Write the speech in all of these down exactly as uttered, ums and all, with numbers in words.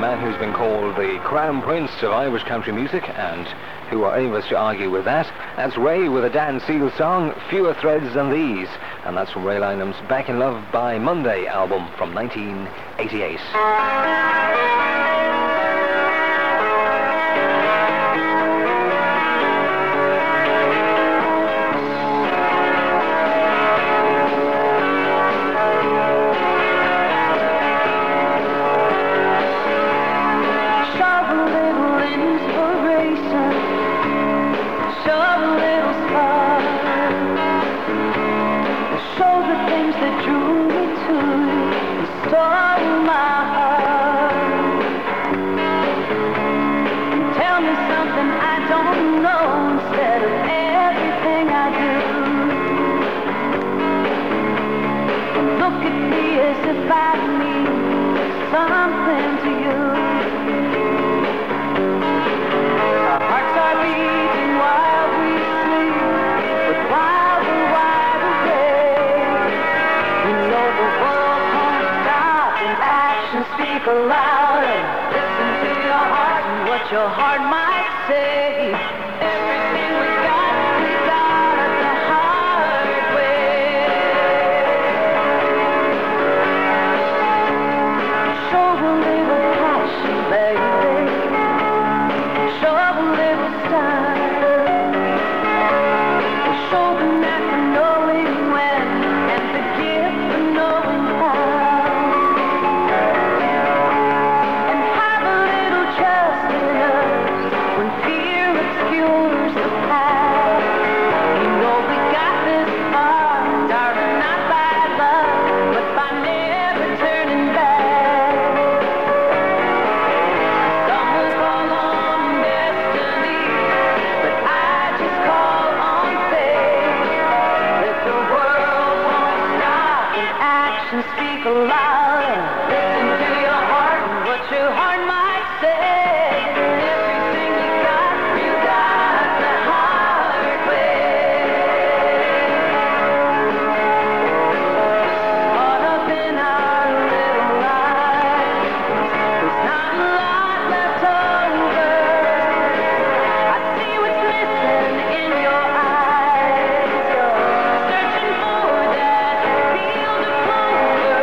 man who's been called the Crown Prince of Irish country music, and who are any of us to argue with that? That's Ray with a Dan Seals song, Fewer Threads Than These, and that's from Ray Lynham's Back in Love by Monday album from nineteen eighty-eight. Speak aloud and listen to your heart and what your heart might say. Everything we got, we got the hard way. Show a little passion, baby. Show a little style. Show the knack for knowing when and the gift for knowing how. Speak aloud and listen to your heart and what your heart might say. Everything you got, you got the hard way. Caught up in our little lives, there's not a lot left over. I see what's missing in your eyes. You're searching for that field of clover.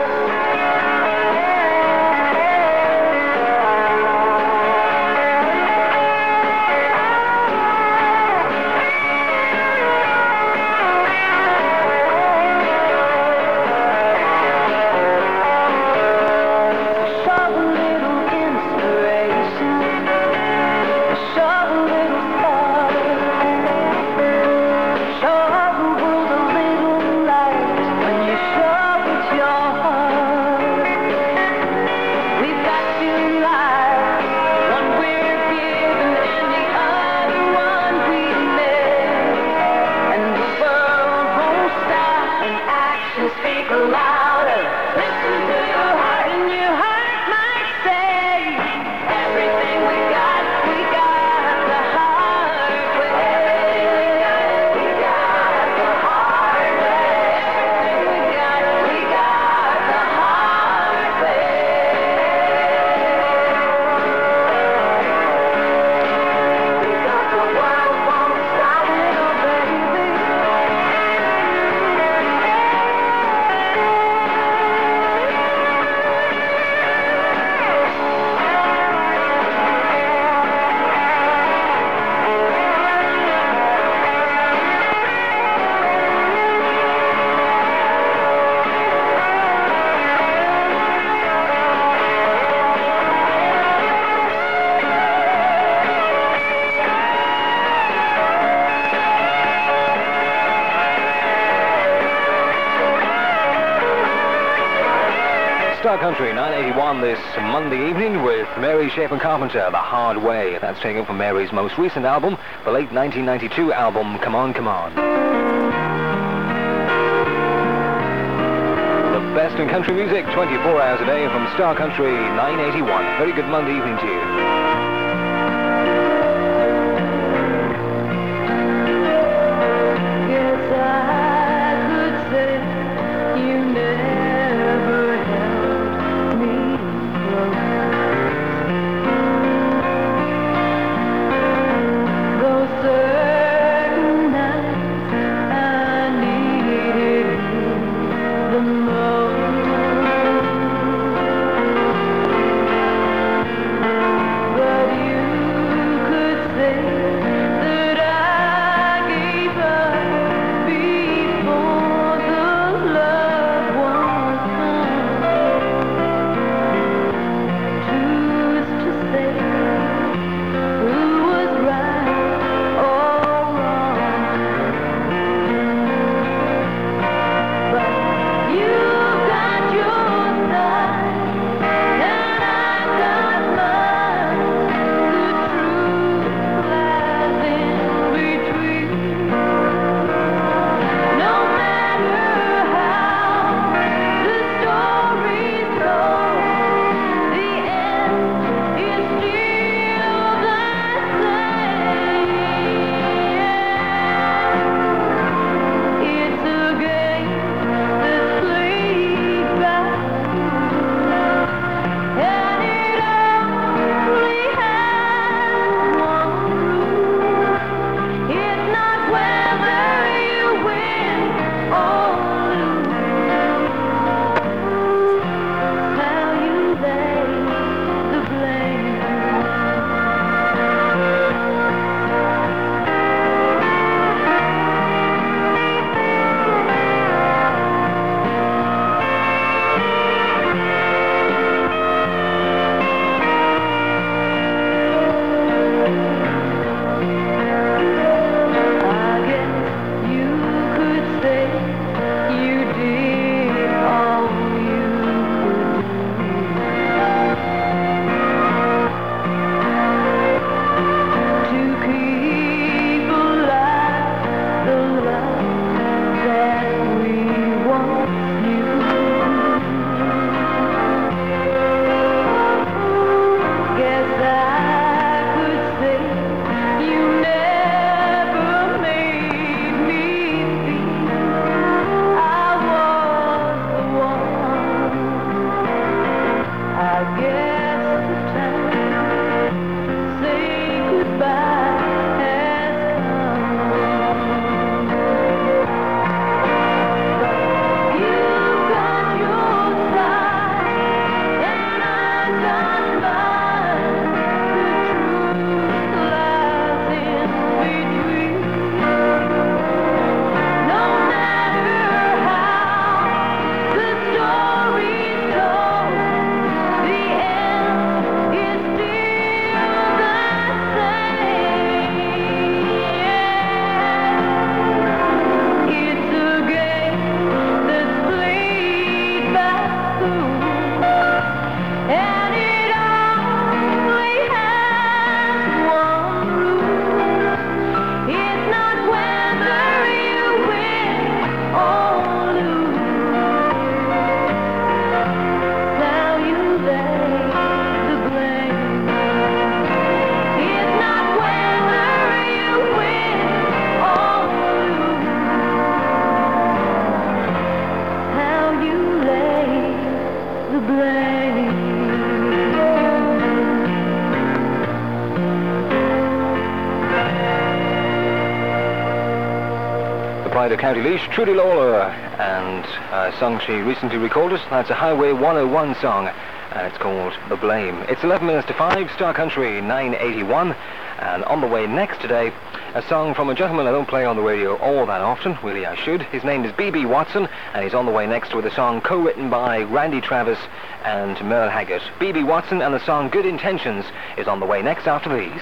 Speak louder, listen to your heart and your heart might say. Everything we got, we got the hard way. We got the hard way. Everything we got, we got the hard way. We got the world won't stop, little baby. Star Country nine eighty-one this Monday evening with Mary Chapin Carpenter, The Hard Way. That's taken from Mary's most recent album, the late nineteen ninety-two album, Come On, Come On. The best in country music, twenty-four hours a day from Star Country nine eighty-one. Very good Monday evening to you. You never held me close. side of County Laois, Trudy Lawler, and a song she recently recorded. That's a Highway one oh one song, and it's called The Blame. It's eleven minutes to five, Star Country nine eighty-one, and on the way next today, a song from a gentleman I don't play on the radio all that often, really I should. His name is B B Watson, and he's on the way next with a song co-written by Randy Travis and Merle Haggard. B B Watson and the song Good Intentions is on the way next after these.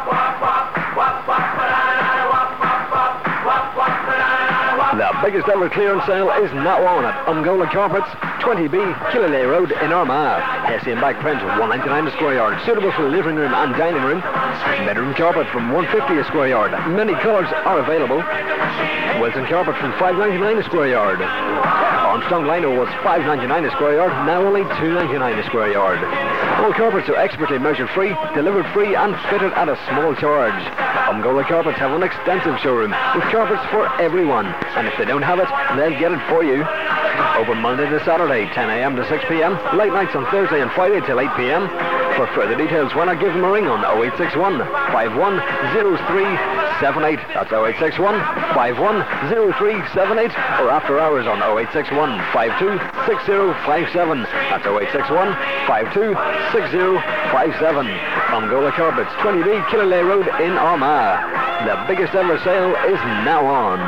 The biggest ever clearance sale is now on at Ungola Carpets, twenty B, Killalay Road in Armagh. Hessian back print, one ninety-nine a square yard, suitable for the living room and dining room. Bedroom carpet from one fifty a square yard. Many colours are available. Wilson carpet from five ninety-nine a square yard. Armstrong lino was five ninety-nine a square yard, now only two ninety-nine a square yard. All carpets are expertly measured free, delivered free and fitted at a small charge. Ungola Carpets have an extensive showroom with carpets for everyone, and if they don't have it, they'll get it for you. Open Monday to Saturday, ten a.m. to six p.m, late nights on Thursday and Friday till eight p.m. For further details, why not give them a ring on oh eight six one, five one oh three seven eight. That's oh eight six one, five one oh three seven eight, or after hours on oh eight six one, five two six oh five seven. That's oh eight six one, five two six oh five seven. Ungola Carpets, twenty B, Killalay Road in Armagh. The biggest ever sale is now on.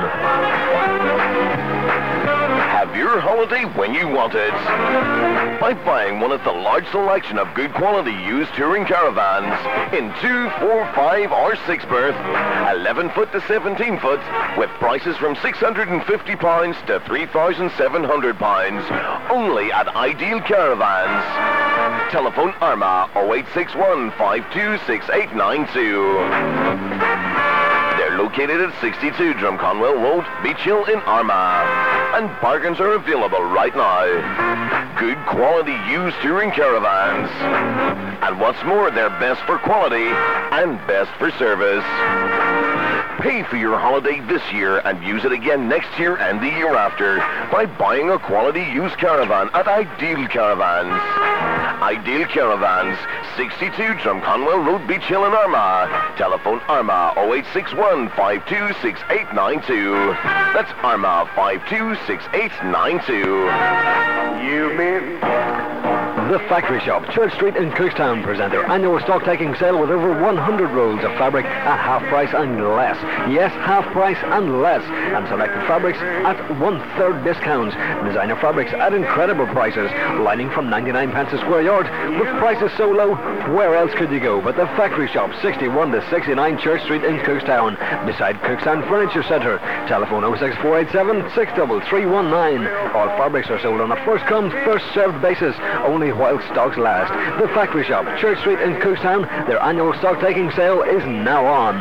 Have your holiday when you want it. By buying one of the large selection of good quality used touring caravans in two, four, five or six berth, eleven foot to seventeen foot, with prices from six hundred fifty pounds to three thousand seven hundred pounds, only at Ideal Caravans. Telephone Armagh oh eight six one, five two six eight nine two. They're located at sixty-two Drumconwell Road, Beach Hill in Armagh, and bargains are available right now. Good quality used touring caravans, and what's more, they're best for quality and best for service. Pay for your holiday this year and use it again next year and the year after by buying a quality used caravan at Ideal Caravans. Ideal Caravans, sixty-two Drumconwell Road, Beach Hill in Armagh. Telephone Armagh oh eight six one, five two six eight nine two. That's Armagh five two six eight nine two. You mean... The Factory Shop, Church Street in Cookstown, present their annual stock-taking sale with over one hundred rolls of fabric at half price and less. Yes, half price and less. And selected fabrics at one-third discounts. Designer fabrics at incredible prices. Lining from ninety-nine pence a square yard. With prices so low, where else could you go but the Factory Shop, sixty-one to sixty-nine Church Street in Cookstown, beside Cookstown Furniture Centre. Telephone oh six four eight seven, six three three one nine. All fabrics are sold on a first-come, first-served basis, only while stocks last. The Factory Shop, Church Street in Cookstown, their annual stock-taking sale is now on.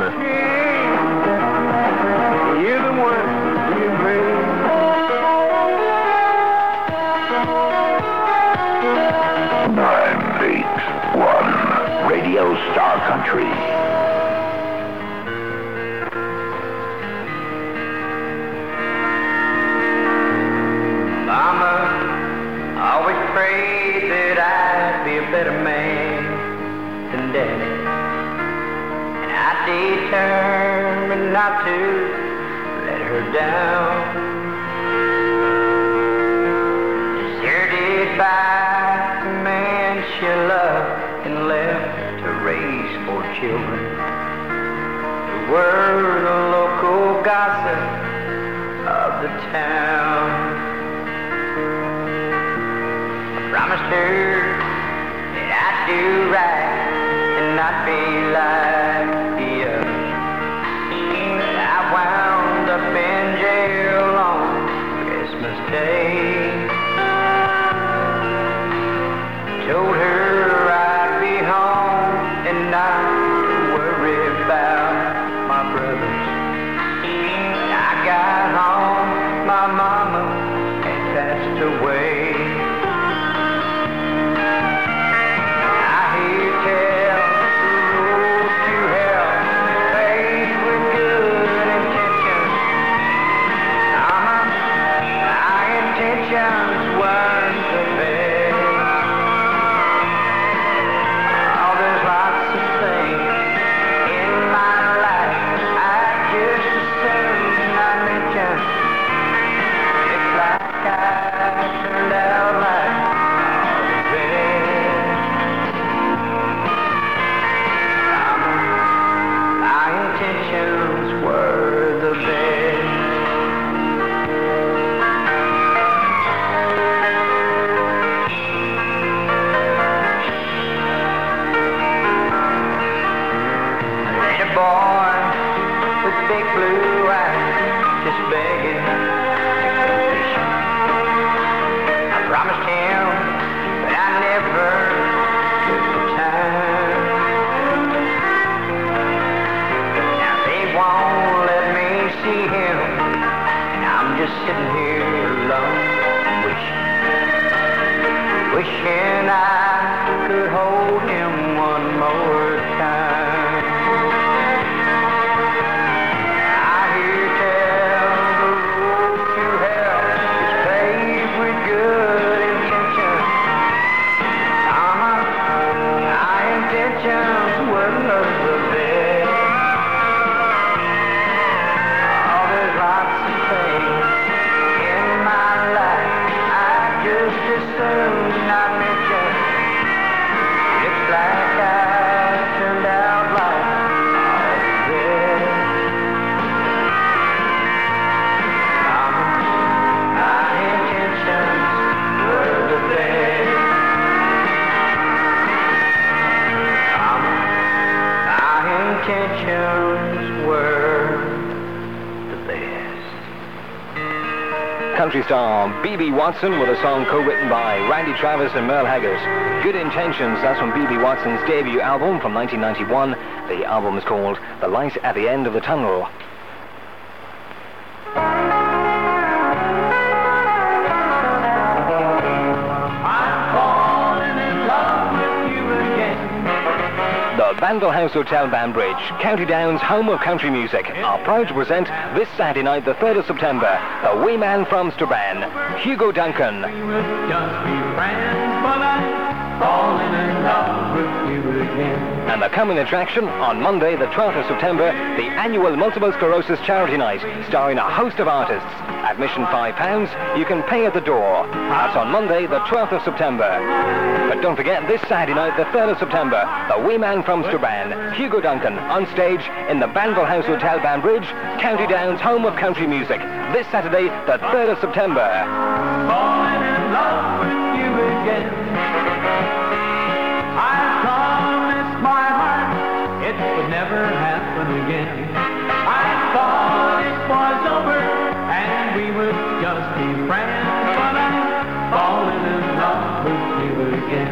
You're the one you made. nine eight one, Radio Star Country. Better man than Daddy, and I determined not to let her down. Deserted by the man she loved and left to raise four children who were the local gossip of the town. I promised her do right and not be like the others. I wound up in jail on Christmas Day. Told her I'd be home and not worry about my brothers. I got home, my mama had passed away. country star B B Watson with a song co-written by Randy Travis and Merle Haggard. Good Intentions, that's from B B Watson's debut album from nineteen ninety-one. The album is called The Light at the End of the Tunnel. The Banville House Hotel, Banbridge, County Down's home of country music, are proud to present this Saturday night, the third of September, the wee man from Strabane, Hugo Duncan. We would just be friends, but I'm falling in love with you again. And the coming attraction, on Monday, the twelfth of September, the annual Multiple Sclerosis Charity Night, starring a host of artists. Admission five pounds, you can pay at the door. That's on Monday, the twelfth of September. But don't forget, this Saturday night, the third of September, the wee man from Strabane, Hugo Duncan, on stage in the Banville House Hotel, Banbridge, County Down's home of country music. This Saturday, the third of September. Falling in love with you again. I promised my heart it would never happen again. I thought it was over and we would just be friends, but I'm falling in love with you again.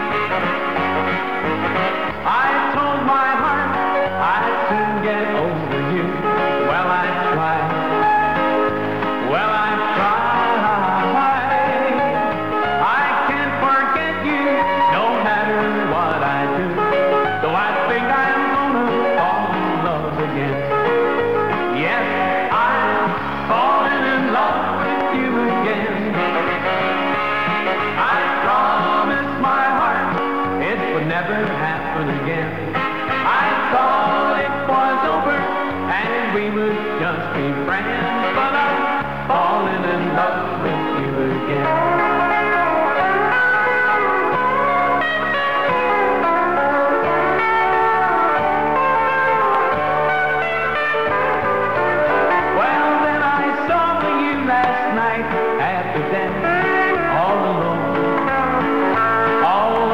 I told my heart I'd soon get over you. Well, I tried. Well, I tried. I can't forget you, no matter what I do. Though I think I'm gonna fall in love again. Yes, I'm falling in love with you again. I promised my heart it would never happen again. I thought it was over and we would just be friends, but I'm falling in love with you again. Well, then I saw you last night at the dance, all alone, all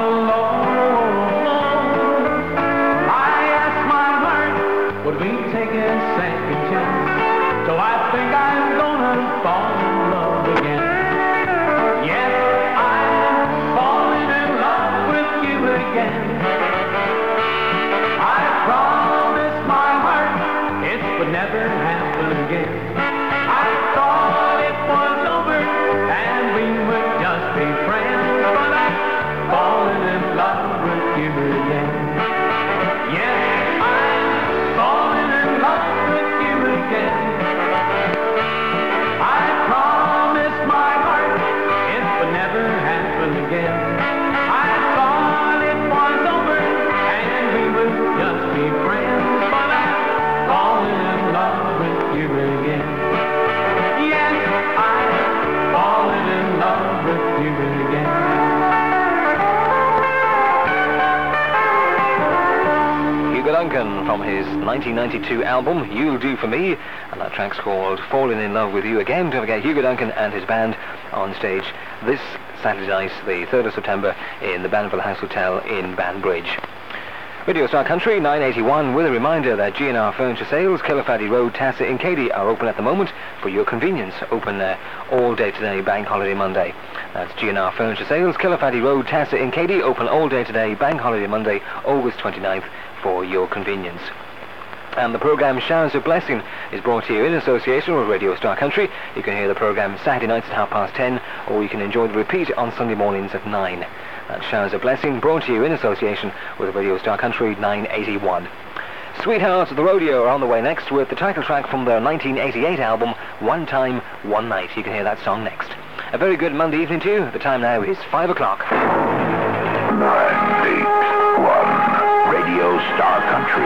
alone. I asked my heart, would we take a second chance? So I think I'm gonna fall in love again. Yes, I'm falling in love with you again. I promised my heart it would never happen again. I thought it was over and we would just be friends, but I'm falling in love with you again. Yes, I'm falling in love with you again. I promised my heart it would never happen again. I thought it was over and we would just be friends, but I'm falling in love with you again. Yes, I'm falling in love with you again. Hugo Duncan from his nineteen ninety-two album, You'll Do For Me, and that track's called Falling in Love With You Again. Don't forget Hugo Duncan and his band on stage this Saturday night, the third of September, in the Banville House Hotel in Banbridge. Radio Star Country nine eighty-one with a reminder that G and R Furniture Sales, Killarfatty Road, Tassa in Cady are open at the moment for your convenience. Open uh, all day today, Bank Holiday Monday. That's G and R Furniture Sales, Killarfatty Road, Tassa in Cady, open all day today, Bank Holiday Monday, August twenty-ninth, for your convenience. And the programme Showers of Blessing is brought to you in association with Radio Star Country. You can hear the programme Saturday nights at half past ten, or you can enjoy the repeat on Sunday mornings at nine. That's Showers of Blessing, brought to you in association with Radio Star Country nine eighty-one. Sweethearts of the Rodeo are on the way next with the title track from their nineteen eighty-eight album, One Time, One Night. You can hear that song next. A very good Monday evening to you. The time now is five o'clock. nine eighty-one Radio Star Country.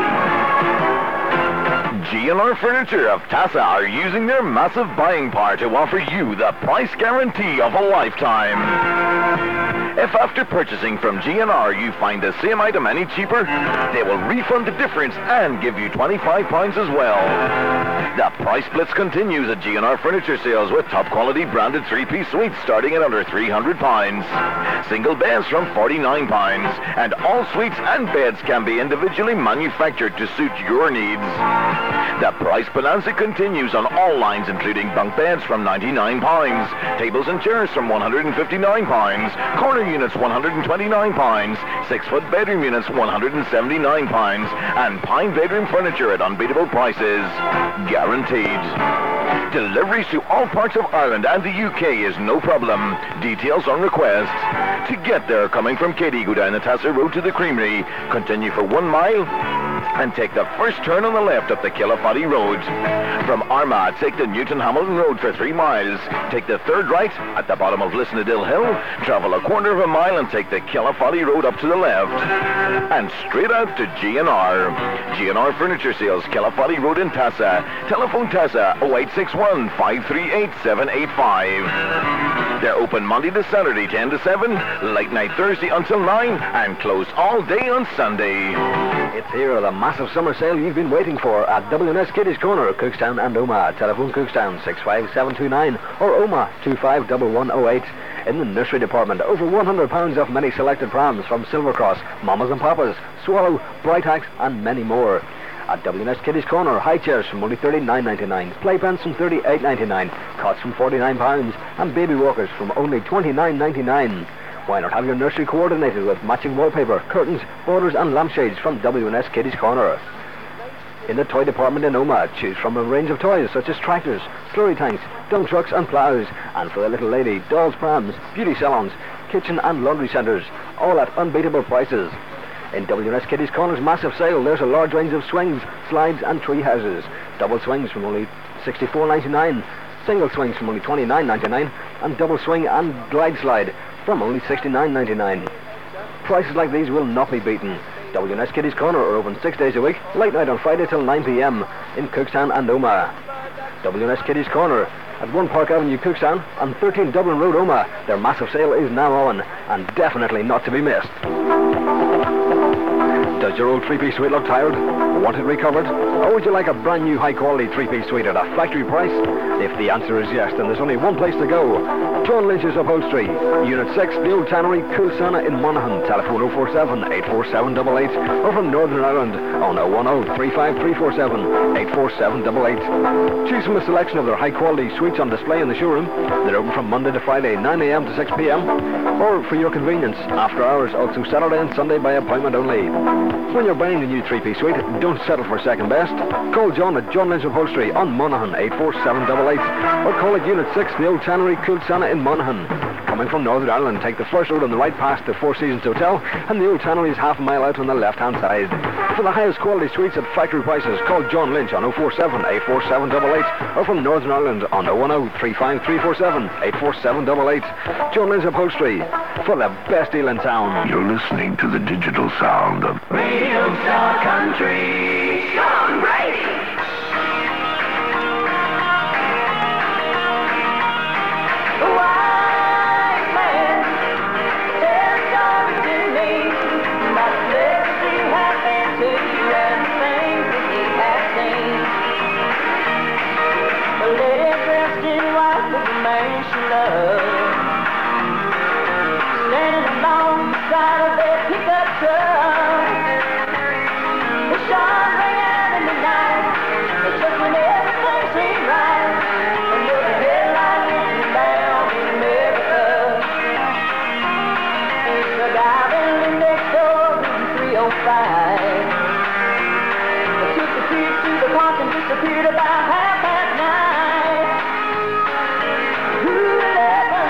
G and R Furniture of Tassa are using their massive buying power to offer you the price guarantee of a lifetime. If after purchasing from G and R you find the same item any cheaper, they will refund the difference and give you twenty-five pounds as well. The price blitz continues at G and R Furniture Sales with top quality branded three-piece suites starting at under three hundred pounds. Single beds from forty-nine pounds, and all suites and beds can be individually manufactured to suit your needs. The price bonanza continues on all lines, including bunk beds from ninety-nine pounds, tables and chairs from one hundred fifty-nine pounds, corner units one hundred twenty-nine pounds, six-foot bedroom units one hundred seventy-nine pounds, and pine bedroom furniture at unbeatable prices. Guaranteed. Deliveries to all parts of Ireland and the U K is no problem. Details on request. To get there, coming from Katy, go down the Tassa Road to the Creamery, continue for one mile, and take the first turn on the left up the Kilafody Road. From Armagh, take the Newton Hamilton Road for three miles. Take the third right at the bottom of Lisnadill Hill, travel a quarter of a mile and take the Kilafody Road up to the left. And straight out to G and R. G and R Furniture Sales, Kilafody Road in Tassa. Telephone Tassa oh eight six one, five three eight, seven eight five. They're open Monday to Saturday, ten to seven, late night Thursday until nine, and closed all day on Sunday. It's here, the massive summer sale you've been waiting for at W and S Kiddies Corner, Cookstown and Omagh. Telephone Cookstown six five seven two nine or Omagh two five one one oh eight. In the nursery department, over one hundred pounds of many selected prams from Silvercross, Mamas and Papas, Swallow, Brightax and many more. At W and S Kiddies Corner, high chairs from only thirty-nine ninety-nine, playpens from thirty-eight ninety-nine, cots from forty-nine pounds, and baby walkers from only twenty-nine ninety-nine. Why not have your nursery coordinated with matching wallpaper, curtains, borders and lampshades from W and S Kiddies Corner? In the toy department in Omagh, choose from a range of toys such as tractors, slurry tanks, dump trucks and ploughs, and for the little lady, dolls, prams, beauty salons, kitchen and laundry centres, all at unbeatable prices. In W and S Kiddies Corner's massive sale, there's a large range of swings, slides and tree houses. Double swings from only sixty-four ninety-nine, single swings from only twenty-nine ninety-nine, and double swing and glide slide from only sixty-nine ninety-nine. Prices like these will not be beaten. W and S Kiddies Corner are open six days a week, late night on Friday till nine p.m. in Cookstown and Omagh. W and S Kiddies Corner at one Park Avenue, Cookstown, and thirteen Dublin Road, Omagh. Their massive sale is now on, and definitely not to be missed. Does your old three-piece suite look tired? Want it recovered? Or would you like a brand new high-quality three-piece suite at a factory price? If the answer is yes, then there's only one place to go. John Lynch's Upholstery, Unit six, the Old Tannery, Coolsana in Monaghan. Telephone oh four seven, eight four seven, eight eight, or from Northern Ireland on oh one oh, three five three four seven, eight four seven eight eight. Choose from a selection of their high-quality suites on display in the showroom. They're open from Monday to Friday, nine a.m. to six p.m. Or for your convenience, after hours, also Saturday and Sunday by appointment only. When you're buying a new three-piece suite, don't settle for second best. Call John at John Lynch Upholstery on Monaghan, eight four seven eight eight, or call at Unit six, the Old Tannery, Coolsana in Monaghan. Coming from Northern Ireland, take the first road on the right past the Four Seasons Hotel, and the Old Tannery is half a mile out on the left-hand side. For the highest quality suites at factory prices, call John Lynch on oh four seven, eight four seven eight eight, or from Northern Ireland on oh one oh, three five three four seven, eight four seven eight eight. John Lynch Upholstery, for the best deal in town. You're listening to the digital sound of Radio Star Country. Sean Brady. Wise man, tell stories to me about the places he has been to and the things that he has seen. A lady dressed in white with a man she loved, standing along the side of their pickup truck. The sun rang out in the night, but just when everything seemed right, another headline looking down in America. The guy that lived next door in three oh five took the keys to the park and disappeared about half past nine. Who will ever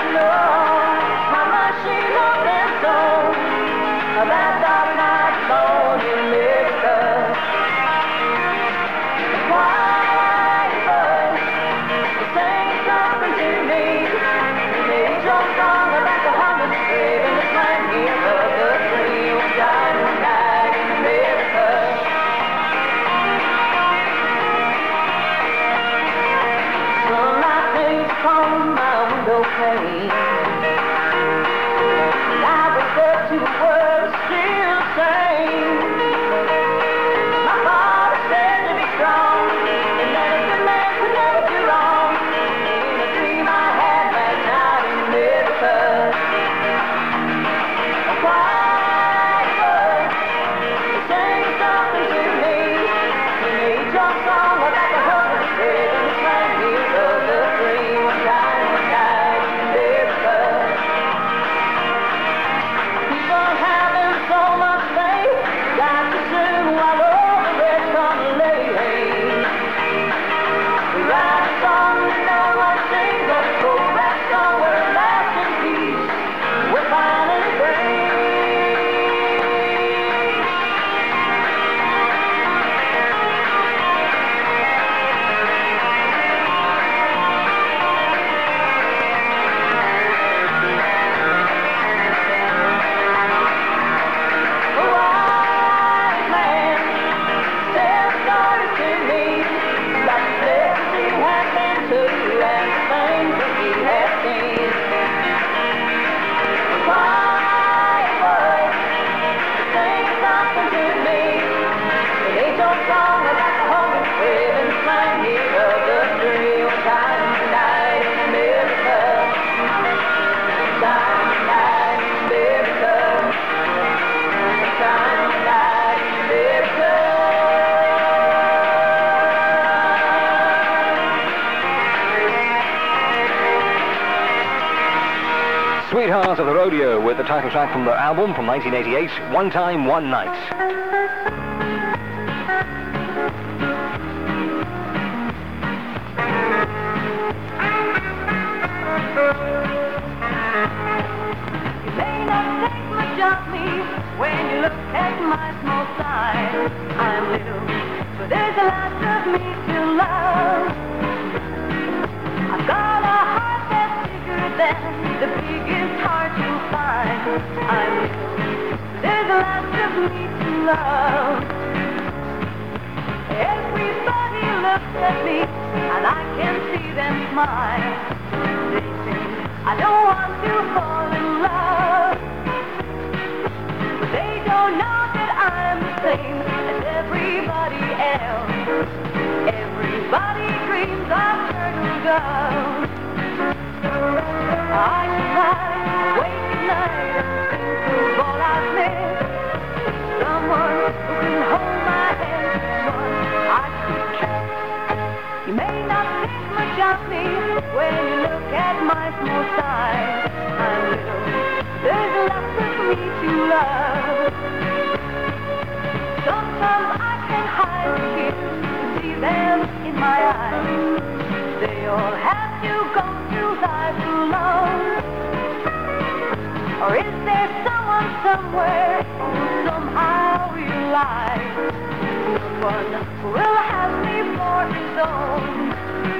Sweetheart of the Rodeo with the title track from their album from nineteen eighty-eight, One Time, One Night. You may not think much of me when you look at my small size. I'm little, but there's a lot of me to love. I've got a heart that's bigger than the biggest heart you'll find. I'm little, but there's a lot of me to love. Everybody looks at me and I can see them smile. They say I don't want to fall in love, but they don't know that I'm the same as everybody else. Everybody dreams of turtle doves. I cry, wake at night, think of all I've missed. Someone who can hold my hand, someone I could kiss. You may not think much of me when you look at my small size. I'm little, there's lots of me to love. Sometimes I can hide the tears to see them in my eyes. They all have to go through life alone. Or is there someone somewhere who somehow realize someone who will have me for his own?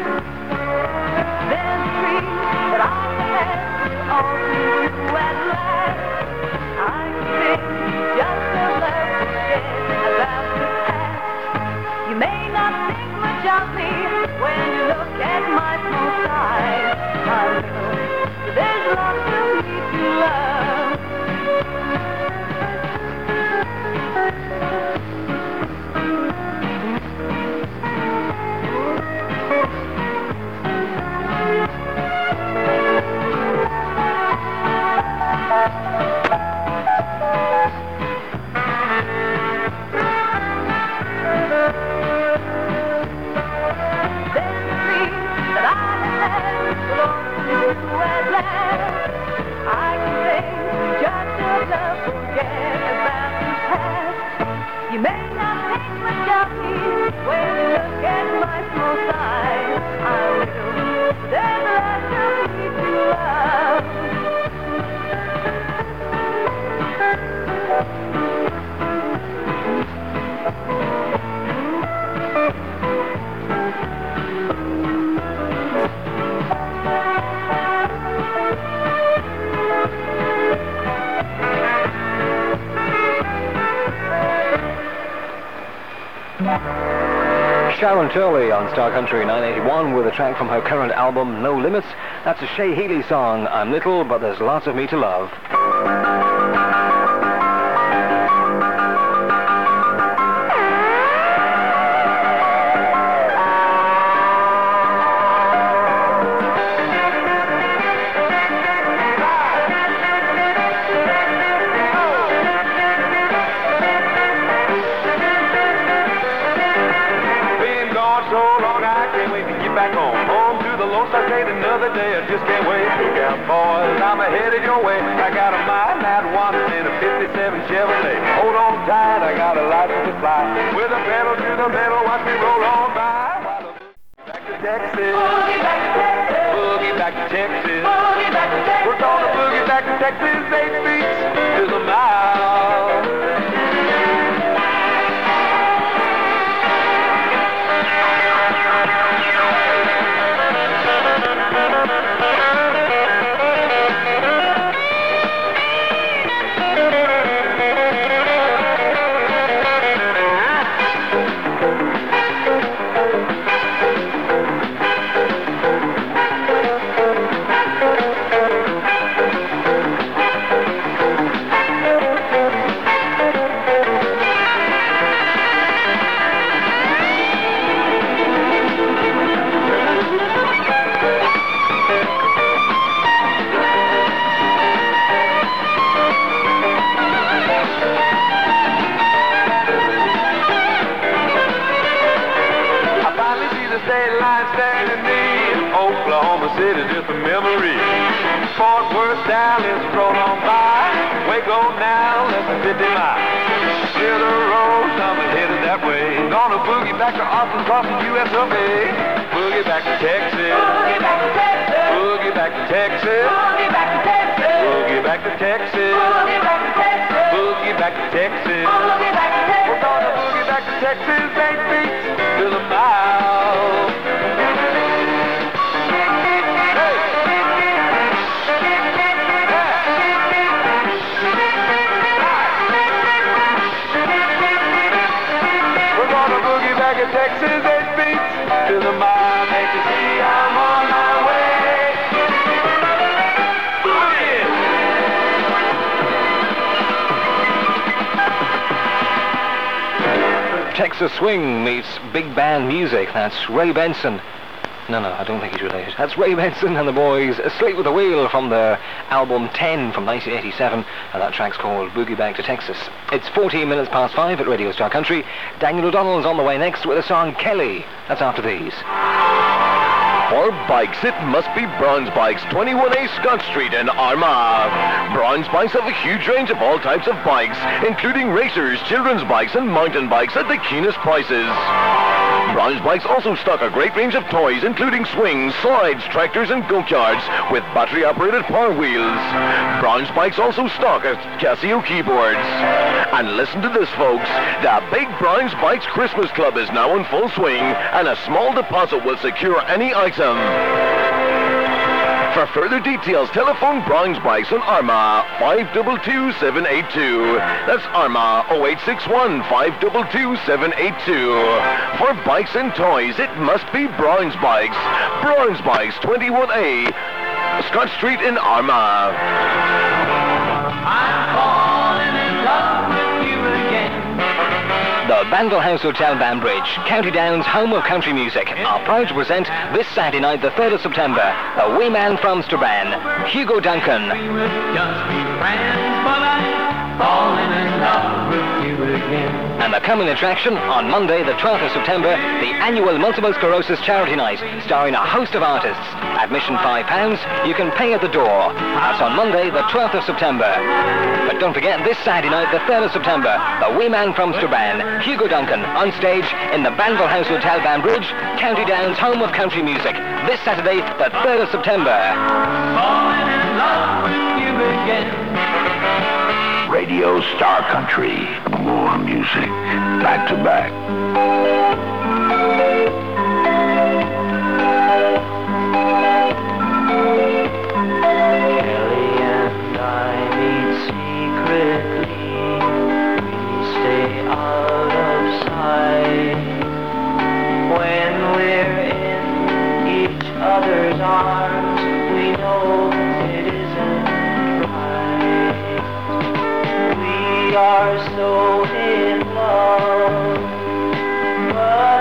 Then the dreams that I had all come true at last. I think just a love forget about the past. You may not think much of me when you look at my small size. I'm little, but there's lots of me to love. You may not think much of me when you look at my small size. I'm little, but there's lots of me to love. Sharon Turley on Star Country nine eighty-one with a track from her current album, No Limits. That's a Shea Healy song, I'm Little, but there's lots of me to love. Another day, I just can't wait. Look out, boys, I'm headed your way. I got a mile that wandering in a fifty-seven Chevrolet. Hold on tight, I got a license to fly. With a pedal to the metal, watch me roll on by. While the back to Texas, boogie back to Texas, boogie back to Texas, boogie back to Texas. We're gonna boogie back to Texas, eight beats to the mile. Fort Worth, Dallas, roll on by. Waco now, less than fifty miles. Clear the road, I'm headed that way. Gonna boogie back to Austin, crossing U S of A. Boogie back to Texas. Boogie back to Texas. Boogie back to Texas. Boogie back to Texas. Boogie back to Texas. Boogie back to Texas. Boogie back to Texas. Boogie back to Texas. We're gonna boogie back to Texas, eight feet to the mile. We're gonna boogie back to Texas, eight feet to the mile. Make you see I'm on my way. Boogie! Texas swing meets big band music. That's Ray Benson. No, no, I don't think he's related. That's Ray Benson and the boys Asleep with a Wheel from their album ten from nineteen eighty-seven, and that track's called Boogie Back to Texas. It's fourteen minutes past five at Radio Star Country. Daniel O'Donnell's on the way next with the song Kelly. That's after these. For bikes, it must be Bronze Bikes, twenty-one A Scott Street in Armagh. Bronze Bikes have a huge range of all types of bikes, including racers, children's bikes, and mountain bikes at the keenest prices. Bronze Bikes also stock a great range of toys, including swings, slides, tractors, and go-karts with battery-operated power wheels. Bronze Bikes also stock a Casio keyboards. And listen to this, folks. The Big Bronze Bikes Christmas Club is now in full swing, and a small deposit will secure any item. For further details, telephone Bronze Bikes on Armagh, five two two, seven eight two. That's Armagh, oh eight six one, five two two, seven eight two. For bikes and toys, it must be Bronze Bikes. Bronze Bikes, twenty-one A, Scott Street in Armagh. I'm falling in love with you again. The Bandel House Hotel, Banbridge, County Down's home of country music, are proud to present this Saturday night, the third of September, a wee man from Strabane, Hugo Duncan. We would just be friends, but I'm falling in love with you again. And the coming attraction, on Monday, the twelfth of September, the annual Multiple Sclerosis Charity Night, starring a host of artists. Admission five pounds, you can pay at the door. That's on Monday, the twelfth of September. But don't forget, this Saturday night, the third of September, the wee man from Strabane, Hugo Duncan, on stage in the Bandel House Hotel, Banbridge, County Down's home of country music. This Saturday, the third of September. Falling in love with you again. Radio Star Country. More music. Back to back. Kelly and I meet secretly. We stay out of sight. When we're in each other's arms, we know it isn't right. We are so in love, but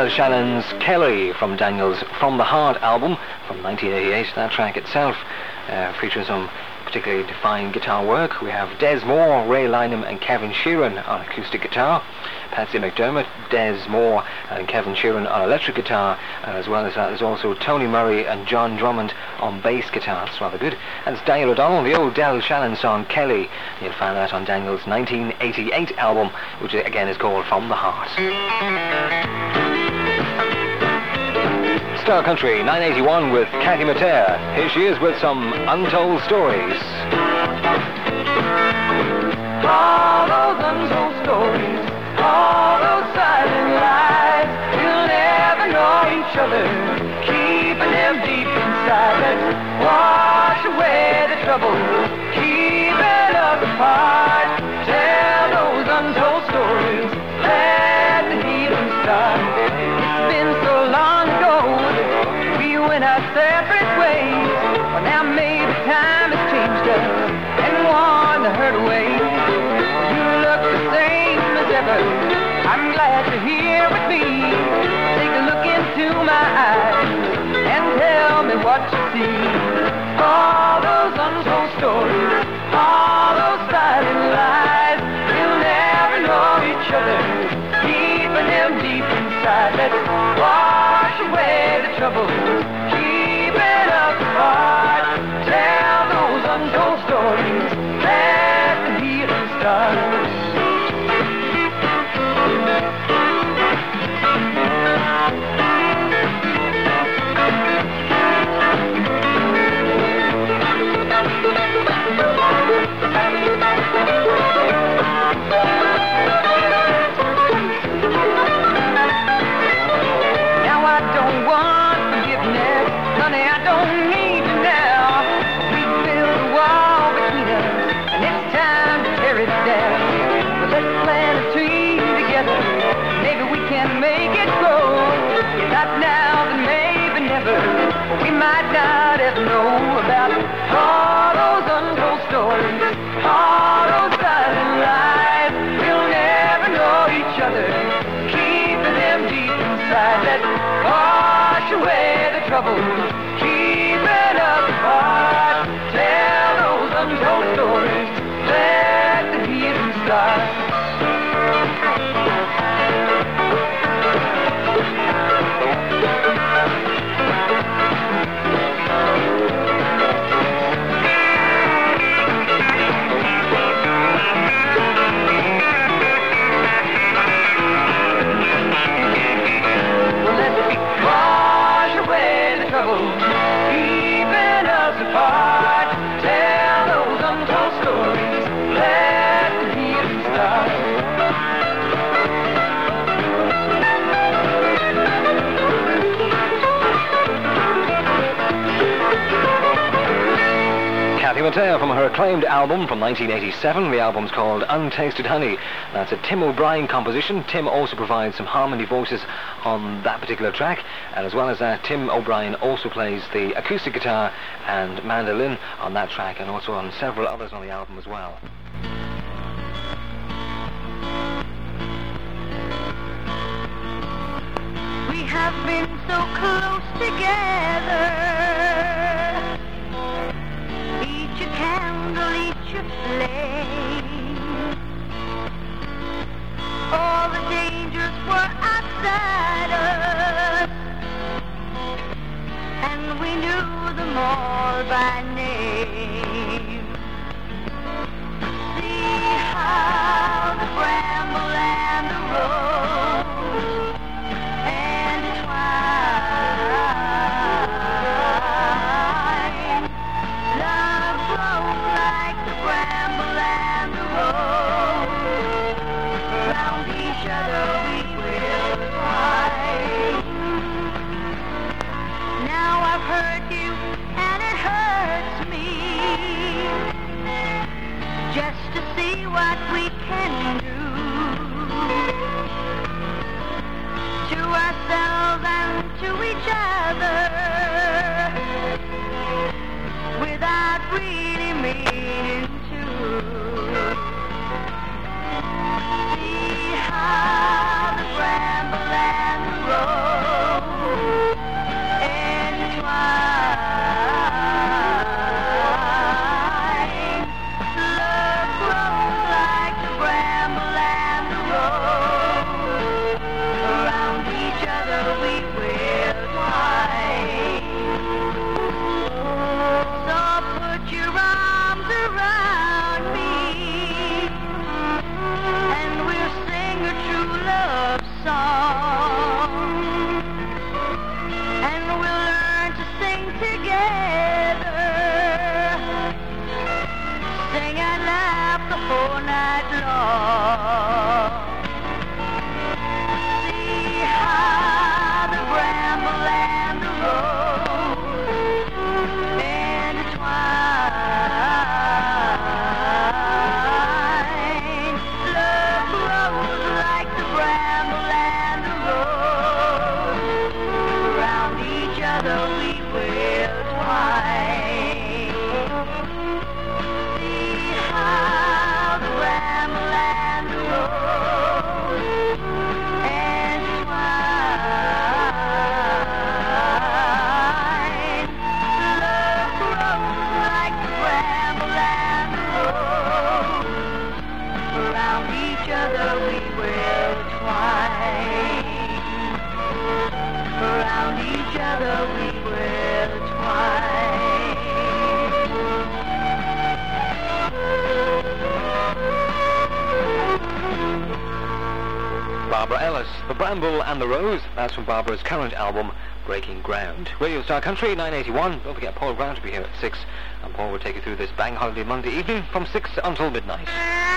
Del Shannon's Kelly from Daniel's From the Heart album from nineteen eighty-eight. That track itself uh, features some particularly defined guitar work. We have Des Moore, Ray Lynham and Kevin Sheeran on acoustic guitar, Patsy McDermott, Des Moore and Kevin Sheeran on electric guitar, and as well as that there's also Tony Murray and John Drummond on bass guitar. That's rather good. And it's Daniel O'Donnell, the old Del Shannon song Kelly. You'll find that on Daniel's nineteen eighty-eight album, which again is called From the Heart. Star Country nine eighty-one with Kathy Mattea. Here she is with some untold stories. All those untold stories, all those silent lies, we'll never know each other, keeping them deep inside. Let's wash away the trouble, keeping us apart. Tell those untold stories, let the healing start. It's been so long ago, we went our separate ways. Well, now maybe time has changed us and worn the hurt away. You look the same as ever, I'm glad you're here with me. Take a look into my eyes and tell me what you see. All those untold stories, all those silent lies, we'll never know each other, keeping them deep inside. Let's wash away the trouble, keeping us apart. Tell those untold stories, let the healing start. Now I don't want forgiveness, honey, I don't need you now. We built a wall between us, and it's time to tear it down. But let's plant a tree together, maybe we can make it grow. If not now, then maybe never, but we might not ever know about all those untold stories, all those silent lies. We'll never know each other, keeping them deep inside. Let's wash away the trouble, keeping us apart. Tell those untold stories, let the healing start. Well, let's wash away the trouble, keeping us apart. Tell those untold stories, let the healing start. Kathy Mattea from her acclaimed album from nineteen eighty-seven. The album's called Untasted Honey. That's a Tim O'Brien composition. Tim also provides some harmony voices on that particular track. And as well as that, Tim O'Brien also plays the acoustic guitar and mandolin on that track, and also on several others on the album as well. We have been so close together, each a candle, each a flame. All the dangers were outside us, and we knew them all by name. See how the bramble and the rose and twine, love grows like the bramble and the rose. Round each other we will twine. Now I've hurt you and it hurts other we will twine. See how the bramble and the rose entwine. Love grows like the bramble and the rose. Around each other we will twine. Around each other we will twine. Barbara Ellis, The Bramble and the Rose. That's from Barbara's current album, Breaking Ground. Radio Star Country, nine eighty-one. Don't forget Paul Brown to be here at six. And Paul will take you through this Bank Holiday Monday evening from six until midnight.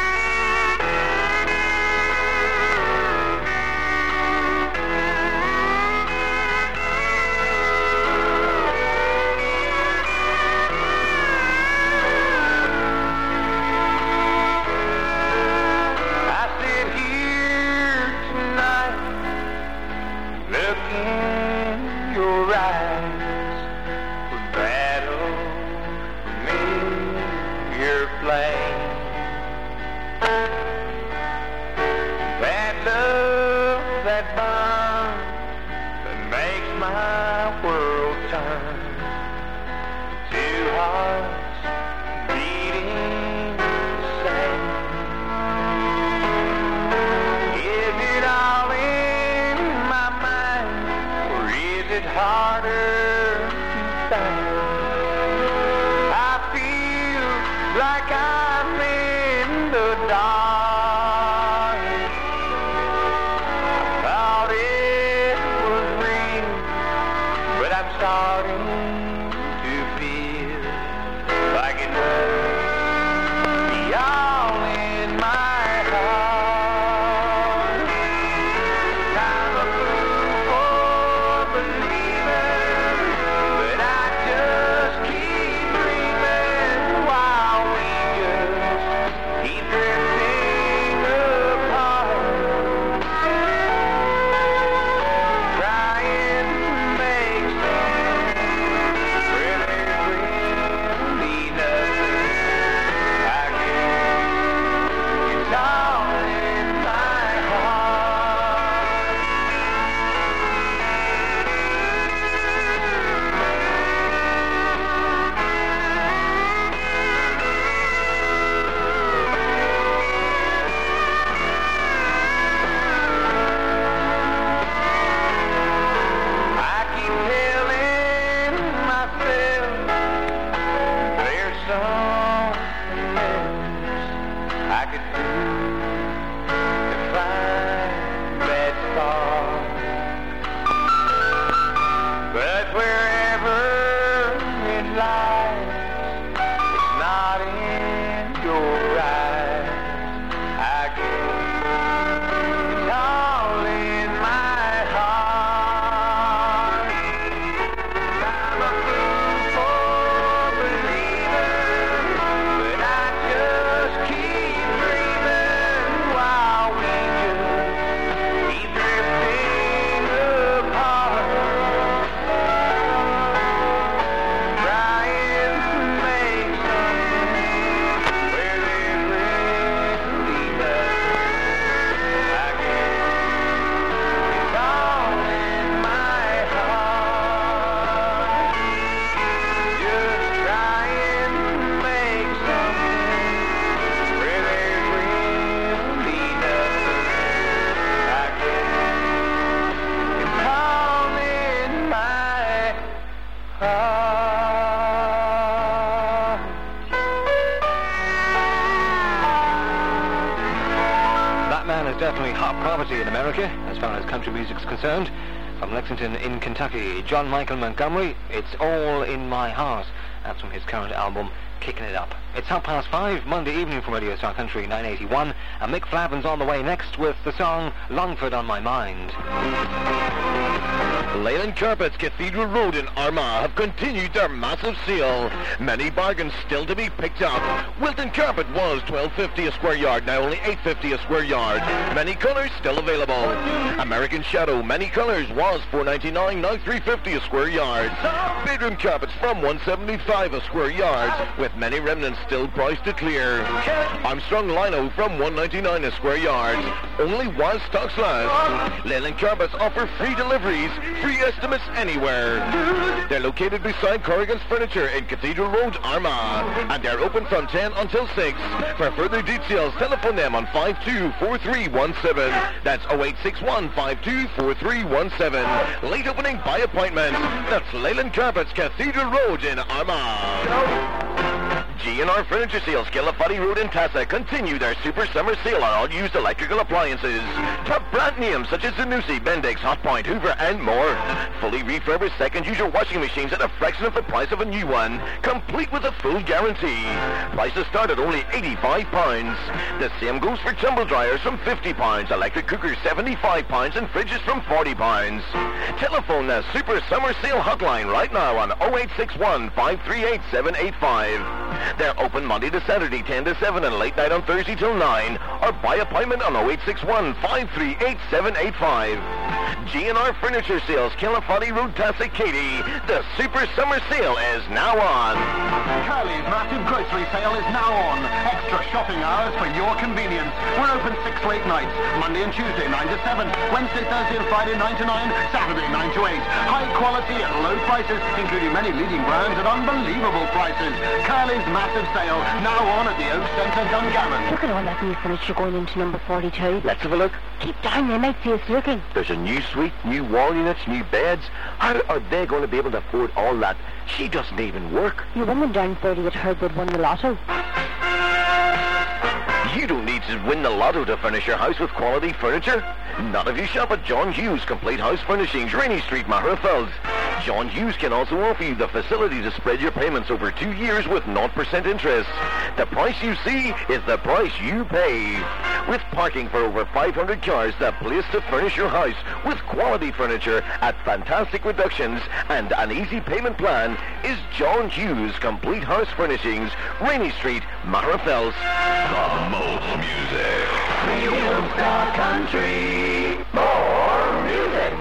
Definitely hot property in America, as far as country music's concerned. From Lexington in Kentucky, John Michael Montgomery, It's All in My Heart. That's from his current album, Kicking It Up. It's half past five, Monday evening from Radio Star Country nine eighty-one, and Mick Flavin's on the way next with the song Longford on My Mind. Leyland Carpets, Cathedral Road in Armagh have continued their massive sale. Many bargains still to be picked up. Wilton Carpet was twelve fifty a square yard, now only eight fifty a square yard. Many colours still available. American Shadow, many colours, was four ninety-nine, now three fifty a square yard. Bedroom carpets from one seventy-five a square yard, with many remnants still priced to clear. Armstrong Lino from one ninety-nine a square yard. Only while stocks last. Leyland Carpets offer free deliveries, free estimates anywhere. They're located beside Corrigan's Furniture in Cathedral Road, Armagh, and they're open from ten until six. For further details, telephone them on five two four three one seven. That's oh eight six one, five two four three one seven. Late opening by appointment. That's Leyland Carpets, Cathedral Road in Armagh. G and R Furniture Sales, Gillifuddy Road in Tassa, continue their super summer sale on all used electrical appliances. Top brand names such as Zanussi, Bendix, Hotpoint, Hoover, and more. Fully refurbished second-user washing machines at a fraction of the price of a new one, complete with a full guarantee. Prices start at only eighty-five pounds. The same goes for tumble dryers from fifty pounds, electric cookers seventy-five pounds, and fridges from forty pounds. Telephone the super summer sale hotline right now on oh eight six one, five three eight, seven eight five. They're open Monday to Saturday, ten to seven, and late night on Thursday till nine, or by appointment on oh eight six one, five three eight, seven eight five. G and R Furniture Sales, Gillifuddy Road, Tassa, Katy. The Super Summer Sale is now on. Curly's massive grocery sale is now on. Extra shopping hours for your convenience. We're open six to eight nights. Monday and Tuesday, nine to seven. Wednesday, Thursday, and Friday, nine to nine. Saturday, nine to eight. High quality at low prices, including many leading brands at unbelievable prices. Curly's massive sale, now on at the Oak Centre, Dungannon. Look at all that new furniture going into number forty-two. Let's have a look. Keep down, they might see us looking. There's a new suite, new wall units, new beds. How are they going to be able to afford all that? She doesn't even work. Your woman down thirty had heard they'd won the lotto. You don't need to win the lotto to furnish your house with quality furniture. Not if you shop at John Hughes Complete House Furnishings, Rainy Street, Mahrefeld. John Hughes can also offer you the facility to spread your payments over two years with zero percent interest. The price you see is the price you pay. With parking for over five hundred cars, the place to furnish your house with quality furniture at fantastic reductions and an easy payment plan is John Hughes Complete House Furnishings, Rainy Street, Mahrefeld. The most music. Radio Star Country. More music.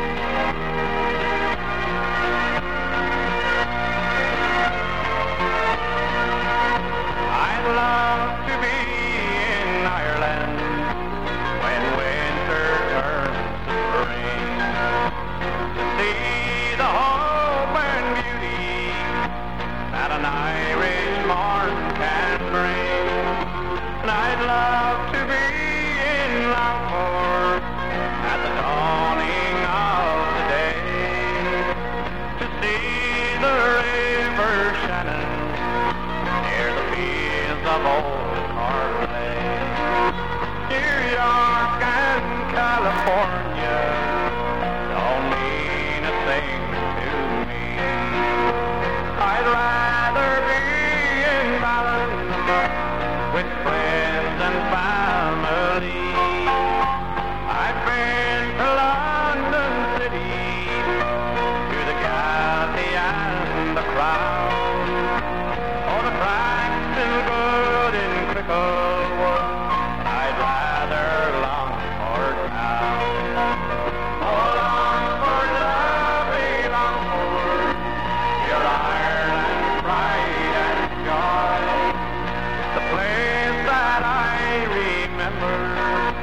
I'd love to be in Ireland when winter turns to spring, to see the hope and beauty that an Irish morn can bring. And I'd love to be in Longford at the dawning of the day, to see the river Shannon near the fields of old Carley. New York and California don't mean a thing to me. I'd rather be in Ballinamore with friends and family. I've been to London City, to the Gaiety and the Crown. Oh, the track's still good in Cricklewood. I'd rather Longford town. Oh, Longford, lovely Longford, your iron and pride and joy. The place that I remember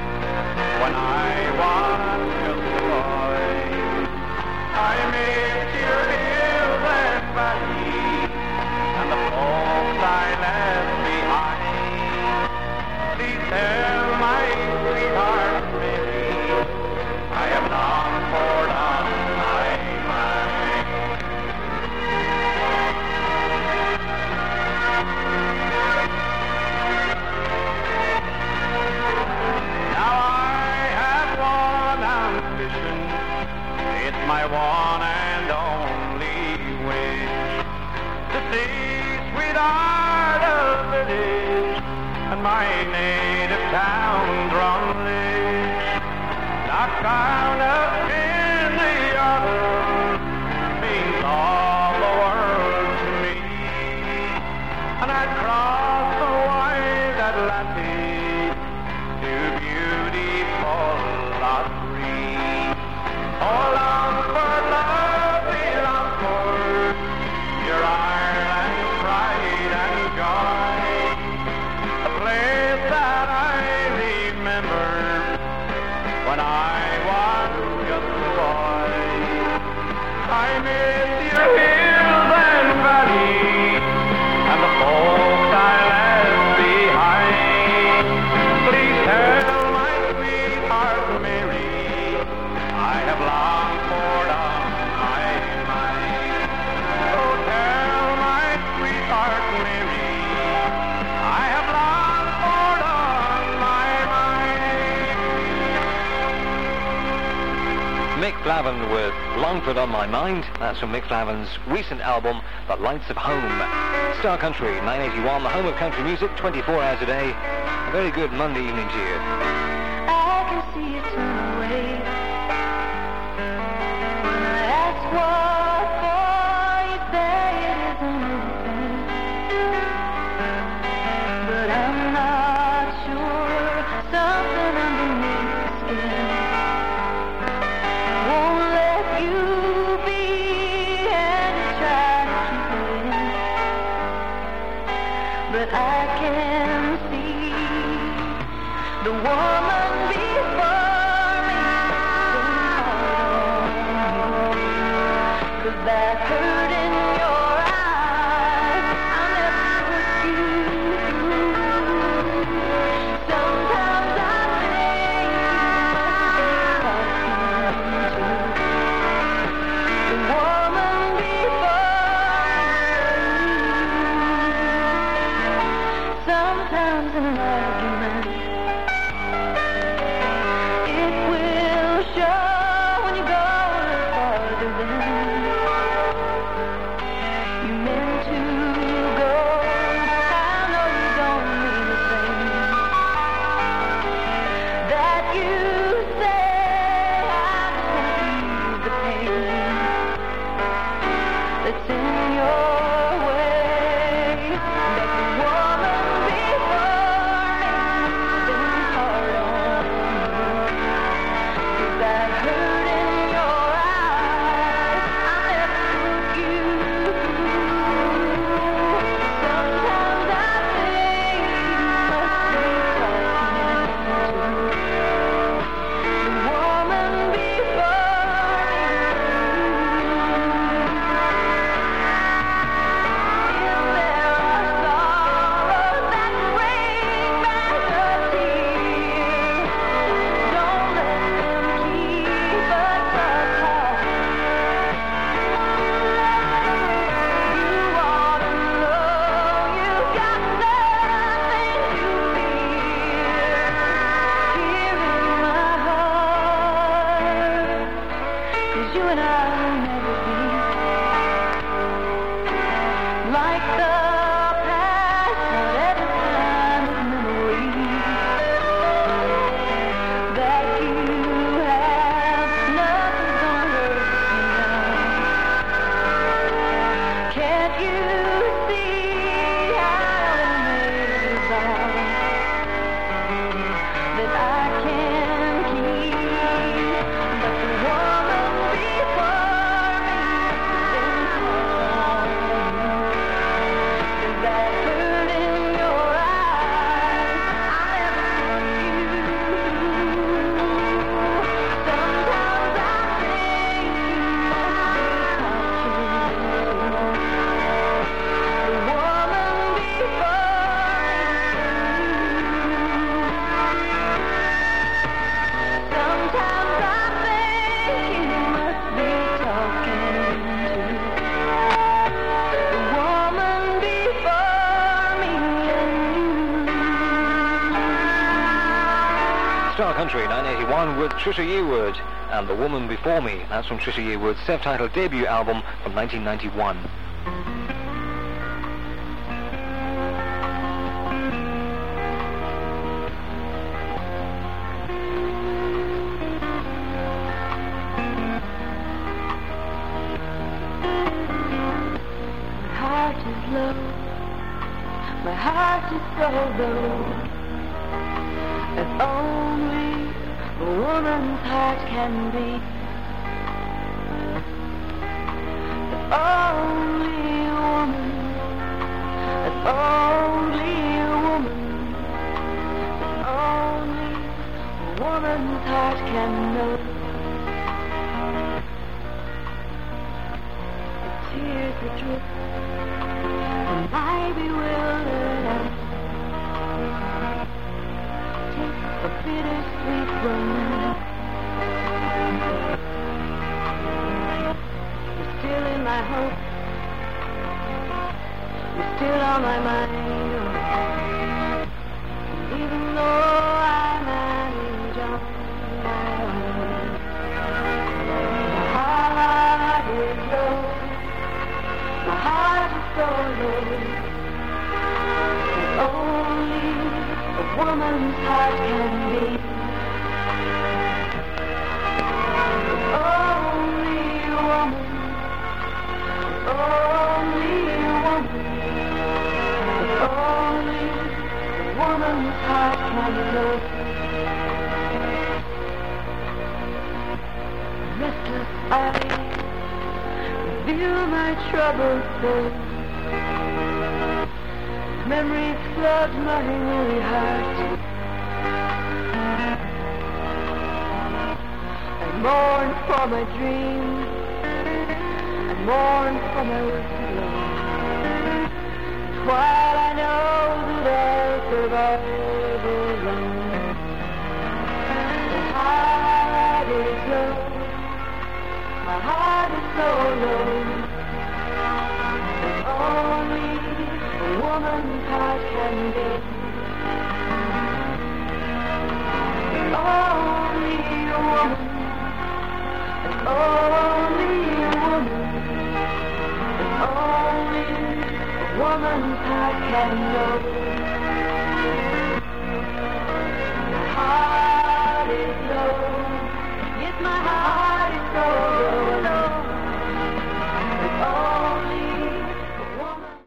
hills and valleys, and the folks I left behind. Please tell my sweetheart Mary, I have long poured on my mind. So tell my sweetheart Mary, I have long poured on my mind. Mick Flavin with Longford on My Mind. That's from Mick Flavin's recent album, The Lights of Home. Star Country nine eighty-one, the home of country music, twenty-four hours a day. A very good Monday evening to you. I can see you turn away when I ask what for. You say it isn't anything, but I'm not sure. Something underneath the skin won't let you be, and you try to keep it in, but I can see the woman before me cause that hurt in your eyes I never put you through. Sometimes I think you must be talking to the woman before me. Sometimes an argument, it will show when you go a little farther than you meant to go. I know you don't mean the thing that you say. I just want to ease the pain that's in your way. That the woman before me been hard on you. Cause that hurt in your eyes I never took you through. Sometimes I think you must be talking to the woman before me. If there are sorrows that bring back the tears, don't let them keep us apart. You ought to know you've got nothing to fear here in my heart. Cause you and I will never be like the past, not every kind of memory that you have. Nothing's gonna hurt me now. Can't you see how I made a vow that I can keep? But the woman before me been hard on you. Cause that hurt in your eyes I never put you through. Sometimes I think you must be talking to the woman Sometimes I think you must be talking to the woman before me and you. Star Country nine eighty-one with Trisha Yearwood and The Woman Before Me. That's from Trisha Yearwood's self-titled debut album from nineteen ninety-one. My heart is low, my heart is so low. If only a woman's heart can be. If only a woman, if only a woman, if only a woman's heart can know. here's the truth. And I bewildered eyes take a bittersweet romance. You're still in my hope. You're still on my mind. And even though I manage on my own, my heart is low. My heart is so low. And only a woman's heart can be. Only a woman. Only a woman. Only a woman's heart can know. Restless eyes reveal my troubled soul. Memories flood my weary heart. I mourn for my dreams. I mourn for my wasted love. While I know that I'll survive alone, my heart is low. My heart is so low. And only a woman's heart can be. Only a woman. And only a woman. And only a woman's heart can know.